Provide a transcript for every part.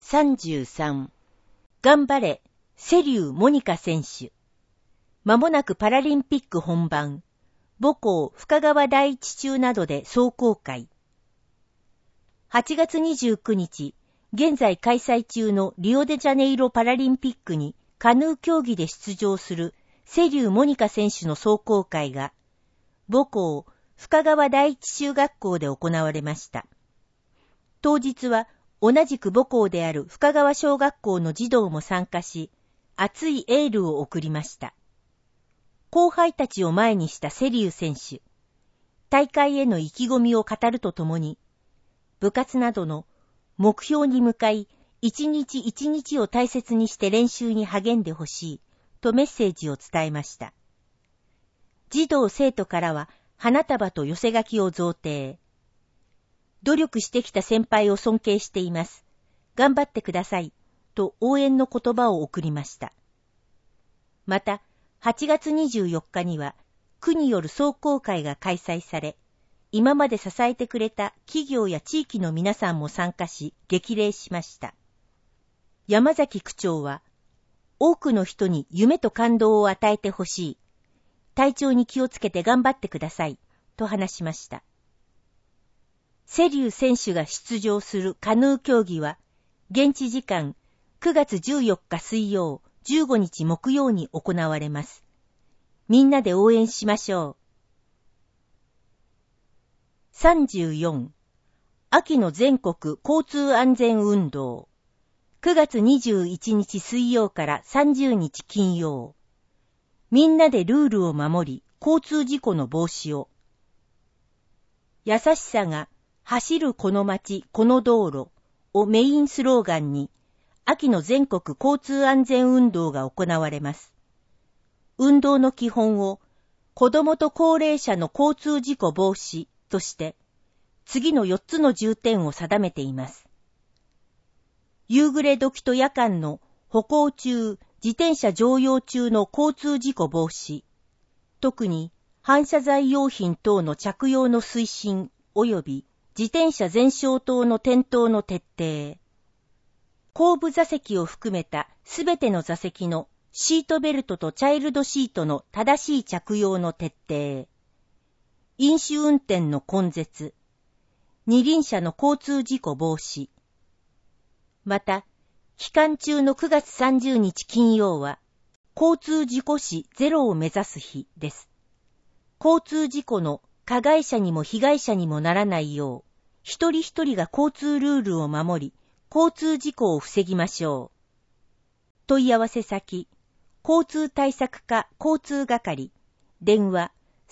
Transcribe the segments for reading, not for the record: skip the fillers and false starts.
33頑張れ瀬立モニカ選手。まもなくパラリンピック本番。母校深川第一中などで壮行会。8月29日、現在開催中のリオデジャネイロパラリンピックにカヌー競技で出場する瀬立モニカ選手の壮行会が母校深川第一中学校で行われました。当日は同じく母校である深川小学校の児童も参加し、熱いエールを送りました。後輩たちを前にした瀬立選手、大会への意気込みを語るとともに、部活などの目標に向かい、一日一日を大切にして練習に励んでほしい、とメッセージを伝えました。児童生徒からは花束と寄せ書きを贈呈。努力してきた先輩を尊敬しています。頑張ってください、と応援の言葉を送りました。また、8月24日には、区による壮行会が開催され、今まで支えてくれた企業や地域の皆さんも参加し、激励しました。山崎区長は、多くの人に夢と感動を与えてほしい。体調に気をつけて頑張ってください、と話しました。瀬立選手が出場するカヌー競技は、現地時間9月14日水曜、15日木曜に行われます。みんなで応援しましょう。34秋の全国交通安全運動。9月21日水曜から30日金曜。みんなでルールを守り、交通事故の防止を。優しさが走るこの街、この道路をメインスローガンに、秋の全国交通安全運動が行われます。運動の基本を、子どもと高齢者の交通事故防止として、次の4つの重点を定めています。夕暮れ時と夜間の歩行中、自転車乗用中の交通事故防止、特に反射材用品等の着用の推進及び自転車全焼等の転倒の徹底、後部座席を含めたすべての座席のシートベルトとチャイルドシートの正しい着用の徹底、飲酒運転の根絶、二輪車の交通事故防止。また、期間中の9月30日金曜は、交通事故死ゼロを目指す日です。交通事故の加害者にも被害者にもならないよう、一人一人が交通ルールを守り、交通事故を防ぎましょう。問い合わせ先、交通対策課交通係、電話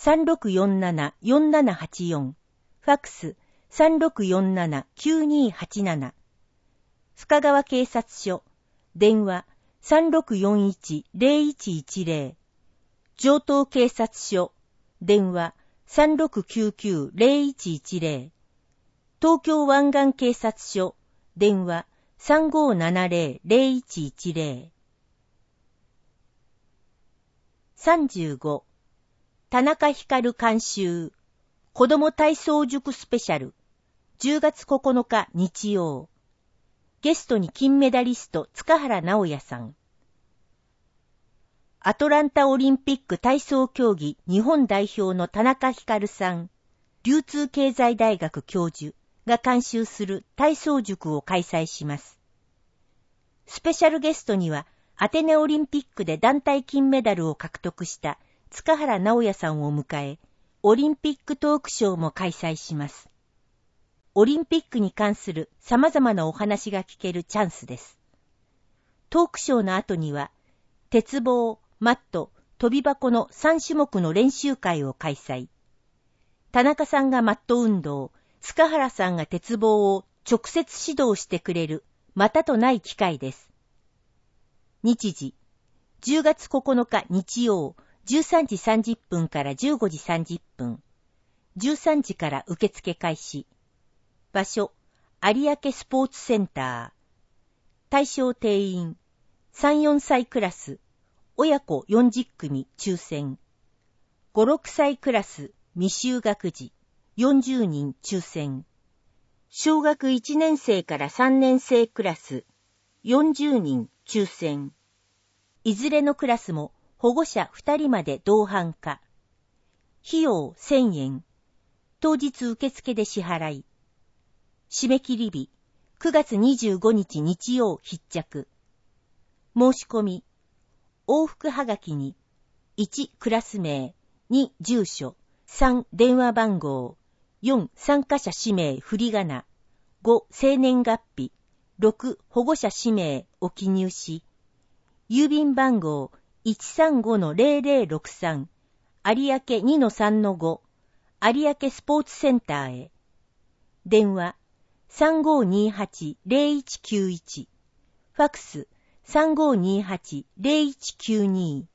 3647-4784、ファックス3647-9287、深川警察署、電話3641-0110、城東警察署、電話3699-0110、東京湾岸警察署、電話3570-0110。35田中光監修子ども体操塾スペシャル10月9日日曜。ゲストに金メダリスト塚原直也さん。アトランタオリンピック体操競技日本代表の田中光さん、流通経済大学教授が監修する体操塾を開催します。スペシャルゲストにはアテネオリンピックで団体金メダルを獲得した塚原直也さんを迎え、オリンピックトークショーも開催します。オリンピックに関する様々なお話が聞けるチャンスです。トークショーの後には、鉄棒、マット、飛び箱の3種目の練習会を開催。田中さんがマット運動、塚原さんが鉄棒を直接指導してくれる、またとない機会です。日時、10月9日日曜、13時30分から15時30分。13時から受付開始。場所、有明スポーツセンター。対象定員、3、4歳クラス、親子40組抽選。5、6歳クラス、未就学児、40人抽選。小学1年生から3年生クラス、 40人抽選。いずれのクラスも保護者2人まで同伴可。費用1000円。当日受付で支払い。締め切り日、9月25日日曜必着。申し込み。往復はがきに、1クラス名、2住所、3電話番号、4参加者氏名振り仮名、5生年月日、6保護者氏名を記入し、郵便番号 135-0063 有明 2-3-5 有明スポーツセンターへ。電話 3528-0191 ファクス 3528-0192。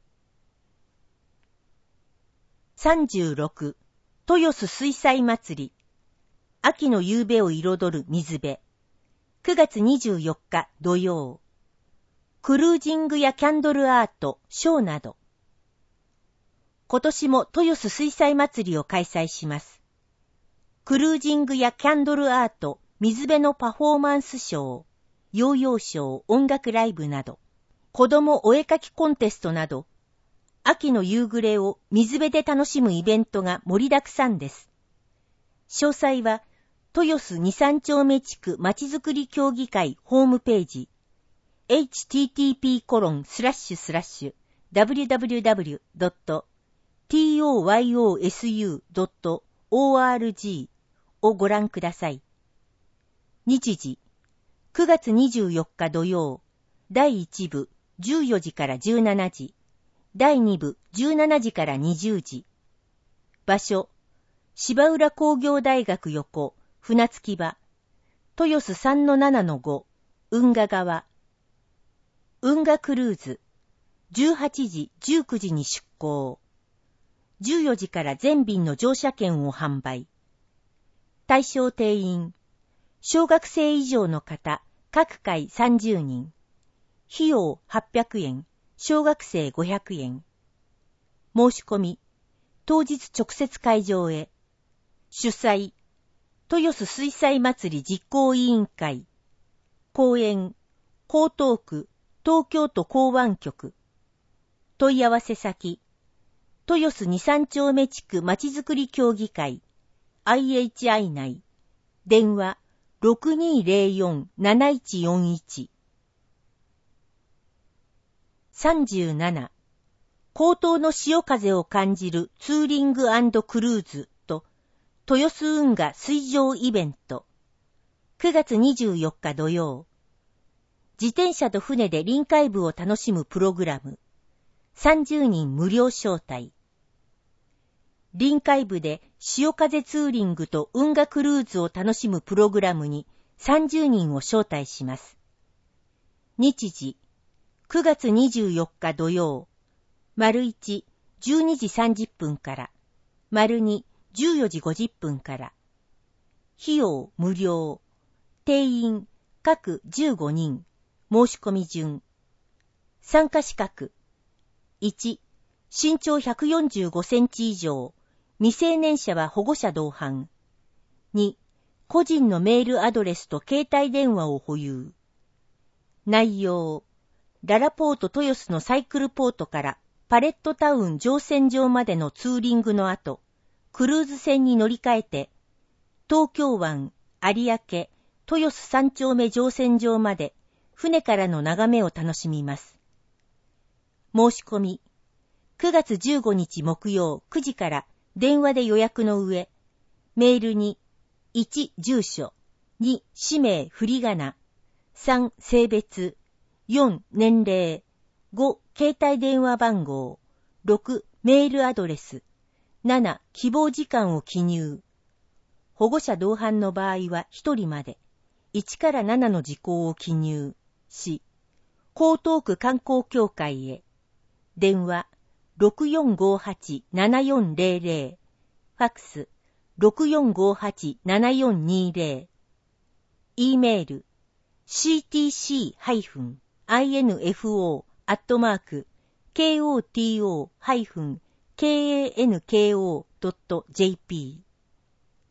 36. 豊洲水彩祭り。秋の夕べを彩る水辺。9月24日土曜。クルージングやキャンドルアート、ショーなど。今年も豊洲水彩祭りを開催します。クルージングやキャンドルアート、水辺のパフォーマンスショー、ヨーヨーショー、音楽ライブなど、子供お絵かきコンテストなど、秋の夕暮れを水辺で楽しむイベントが盛りだくさんです。詳細は、豊洲2、3丁目地区まちづくり協議会ホームページ、http://www.toyosu.org をご覧ください。日時、9月24日土曜、第1部14時から17時、第2部17時から20時。場所、芝浦工業大学横、船着き場、豊洲 3-7-5、運河側。運河クルーズ、18時、19時に出港。14時から全便の乗車券を販売。対象定員、小学生以上の方、各回30人。費用800円、小学生500円。申し込み、当日直接会場へ。主催、豊洲水彩祭り実行委員会。公園、江東区、東京都港湾局。問い合わせ先、豊洲2、3丁目地区まちづくり協議会、IHI 内。電話、6204-7141。37. 江東の潮風を感じるツーリング&クルーズと豊洲運河水上イベント。9月24日土曜。自転車と船で臨海部を楽しむプログラム。30人無料招待。臨海部で潮風ツーリングと運河クルーズを楽しむプログラムに30人を招待します。日時、9月24日土曜、丸1、12時30分から、丸2、14時50分から。費用無料。定員、各15人。申し込み順。参加資格。1、身長145センチ以上。未成年者は保護者同伴。2、個人のメールアドレスと携帯電話を保有。内容。ララポート豊洲のサイクルポートからパレットタウン乗船場までのツーリングの後、クルーズ船に乗り換えて、東京湾、有明、豊洲3丁目乗船場まで船からの眺めを楽しみます。申し込み、9月15日木曜9時から電話で予約の上、メールに、1、住所、2、氏名振り仮名、3、性別、4、年齢、5、携帯電話番号、6、メールアドレス、7、希望時間を記入。保護者同伴の場合は1人まで、1から7の事項を記入し、江東区観光協会へ。電話、6458-7400、ファクス、6458-7420、E メール、ctc-info@koto-kanko.jp。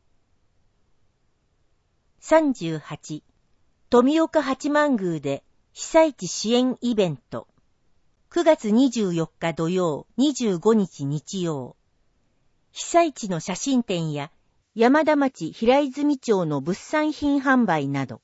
38. 富岡八幡宮で被災地支援イベント。9月24日土曜、25日日曜。被災地の写真展や山田町平泉町の物産品販売など。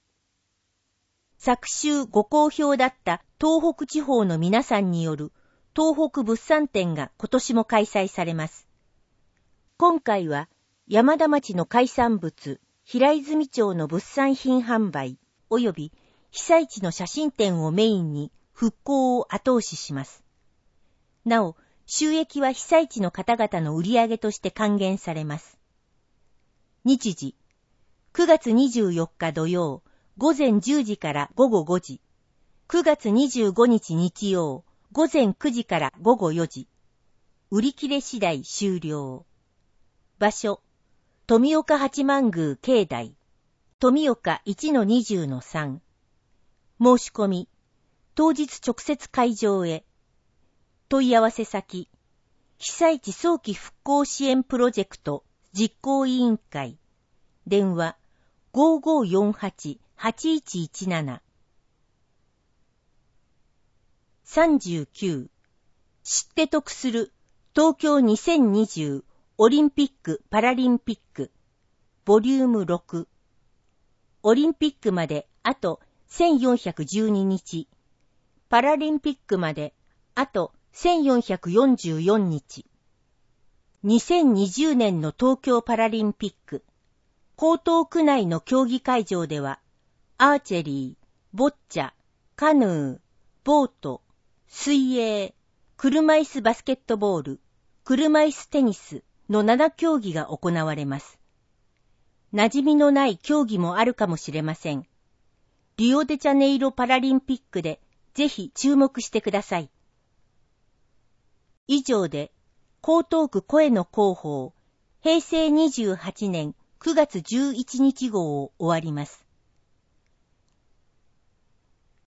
昨週ご好評だった東北地方の皆さんによる東北物産展が今年も開催されます。今回は山田町の海産物、平泉町の物産品販売及び被災地の写真展をメインに復興を後押しします。なお、収益は被災地の方々の売り上げとして還元されます。日時、9月24日土曜、午前10時から午後5時。9月25日日曜、午前9時から午後4時。売り切れ次第終了。場所、富岡八幡宮境内。富岡 1-20-3。申し込み、当日直接会場へ。問い合わせ先、被災地早期復興支援プロジェクト実行委員会。電話、5548-8117。39. 知って得する東京2020オリンピック・パラリンピックボリューム6。オリンピックまであと1412日。パラリンピックまであと1444日。2020年の東京パラリンピック。江東区内の競技会場では、アーチェリー、ボッチャ、カヌー、ボート、水泳、車椅子バスケットボール、車椅子テニスの7競技が行われます。馴染みのない競技もあるかもしれません。リオデジャネイロパラリンピックでぜひ注目してください。以上で、江東区声の広報、平成28年9月11日号を終わります。